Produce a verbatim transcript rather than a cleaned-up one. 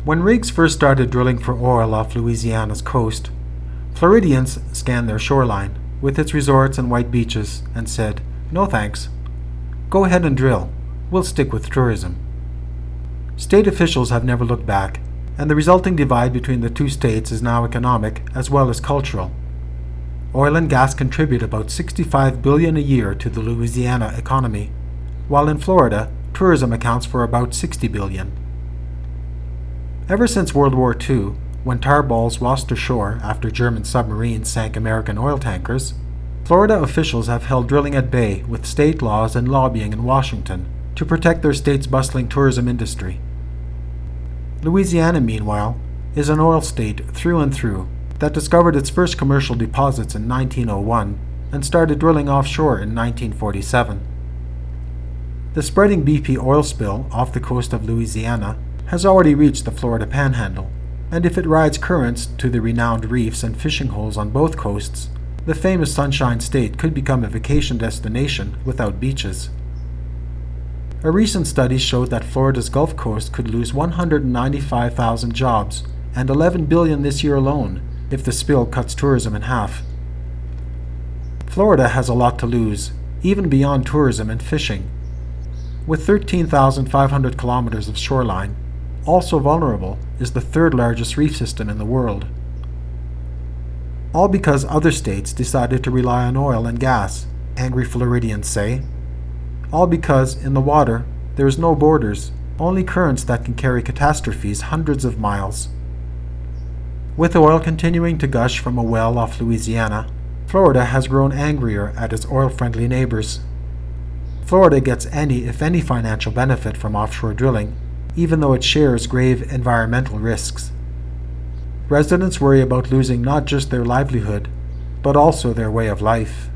When rigs first started drilling for oil off Louisiana's coast, Floridians scanned their shoreline, with its resorts and white beaches, and said, "No thanks. Go ahead and drill. We'll stick with tourism." State officials have never looked back, and the resulting divide between the two states is now economic as well as cultural. Oil and gas contribute about sixty-five billion dollars a year to the Louisiana economy, while in Florida, tourism accounts for about sixty billion dollars. Ever since World War Two, when tar balls washed ashore after German submarines sank American oil tankers, Florida officials have held drilling at bay with state laws and lobbying in Washington to protect their state's bustling tourism industry. Louisiana, meanwhile, is an oil state through and through that discovered its first commercial deposits in nineteen oh one and started drilling offshore in nineteen forty-seven. The spreading B P oil spill off the coast of Louisiana has already reached the Florida Panhandle, and if it rides currents to the renowned reefs and fishing holes on both coasts, the famous Sunshine State could become a vacation destination without beaches. A recent study showed that Florida's Gulf Coast could lose one hundred ninety-five thousand jobs and eleven billion dollars this year alone if the spill cuts tourism in half. Florida has a lot to lose, even beyond tourism and fishing. With thirteen thousand five hundred kilometers of shoreline, also vulnerable is the third largest reef system in the world. All because other states decided to rely on oil and gas, angry Floridians say. All because, in the water, there is no borders, only currents that can carry catastrophes hundreds of miles. With oil continuing to gush from a well off Louisiana, Florida has grown angrier at its oil-friendly neighbors. Florida gets any, if any, financial benefit from offshore drilling, even though it shares grave environmental risks. Residents worry about losing not just their livelihood, but also their way of life.